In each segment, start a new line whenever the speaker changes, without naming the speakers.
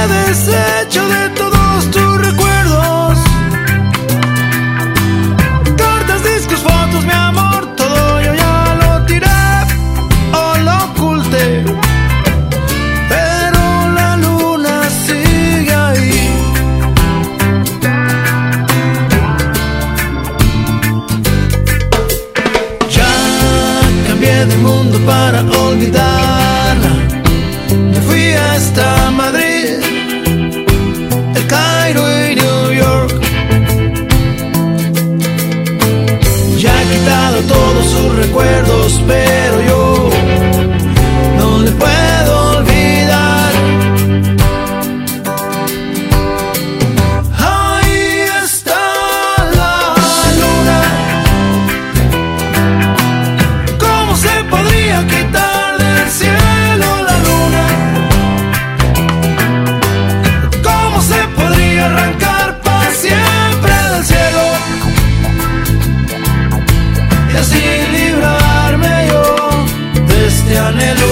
deshecho de todos tus recuerdos. Cartas, discos, fotos, mi amor, todo yo ya lo tiré o lo oculté. Pero la luna sigue ahí. Ya cambié de mundo para olvidarla. Me fui hasta Madrid, El Cairo y New York. Ya he quitado todos sus recuerdos, pero yo no le puedo olvidar. Ahí está la luna. ¿Cómo se podría quitar del cielo la luna? ¿Cómo se podría arrancar para siempre del cielo? Y así librarme yo de este anhelo.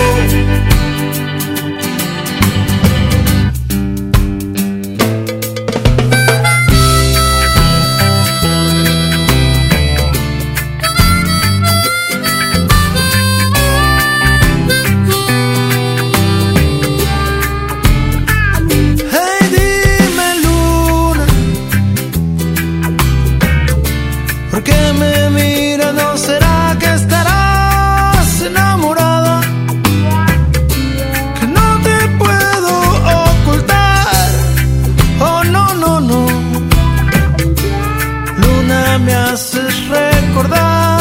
Hey, dime luna, ¿por qué me miras? ¿No será que estarás enamorada? Que no te puedo ocultar. Oh, no, no, no. Luna, me haces recordar.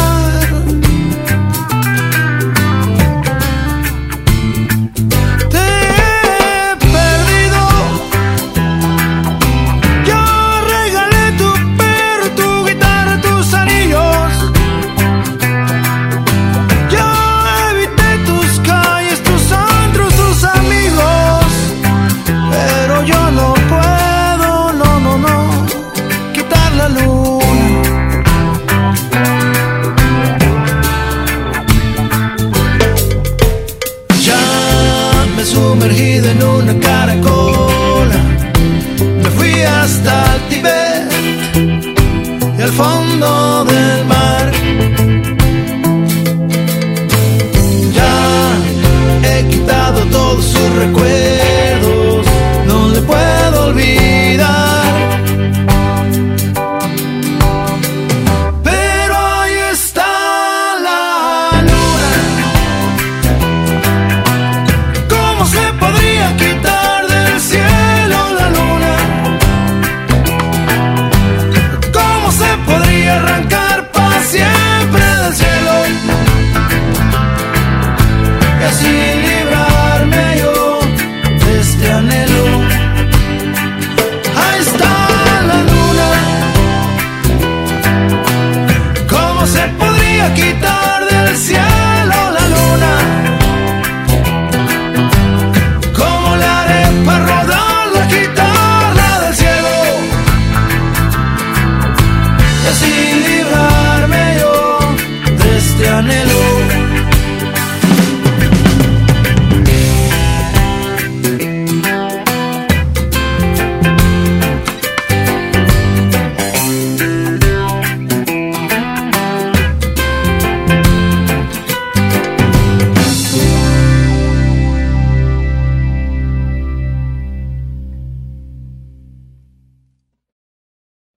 Te he perdido. Yo regalé tu perro, tu guitarra, tus anillos. Yo evité tus calles, tus antros, tus amigos. Pero yo no puedo, no, no, no, quitar la luna. Ya me he sumergido en una caracola. Me fui hasta el Tíbet y al fondo del mar. Ya he quitado todos sus recuerdos, no le puedo olvidar. Pero ahí está la luna. ¿Cómo se podría quitar del cielo la luna? ¿Cómo se podría arrancar para siempre del cielo? Y así librarme yo de este anhelo. Ahí está la luna. ¿Cómo se podría quitar del cielo la luna? ¿Cómo le haré para rodarla, quitarla del cielo? Y así librarme yo de este anhelo.